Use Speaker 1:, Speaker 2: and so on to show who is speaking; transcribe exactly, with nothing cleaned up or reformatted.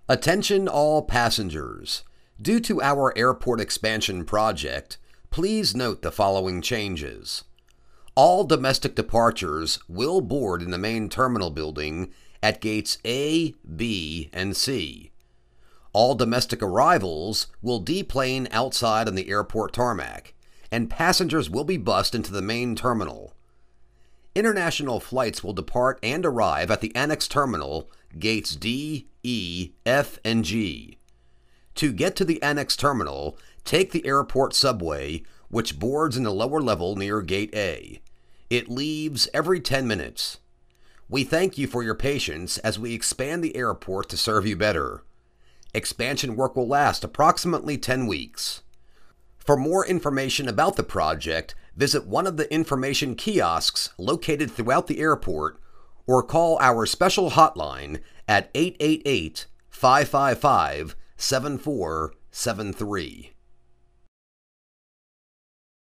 Speaker 1: Attention all passengers. Due to our airport expansion project, please note the following changes. All domestic departures will board in the main terminal building at gates A, B, and C. All domestic arrivals will deplane outside on the airport tarmac, and passengers will be bused into the main terminal. International flights will depart and arrive at the Annex Terminal, gates D, E, F, and G. To get to the Annex Terminal, take the airport subway, which boards in the lower level near Gate A. It leaves every ten minutes. We thank you for your patience as we expand the airport to serve you better. Expansion work will last approximately ten weeks. For more information about the project, visit one of the information kiosks located throughout the airport or call our special hotline at eight eight eight, five five five, seven four seven three.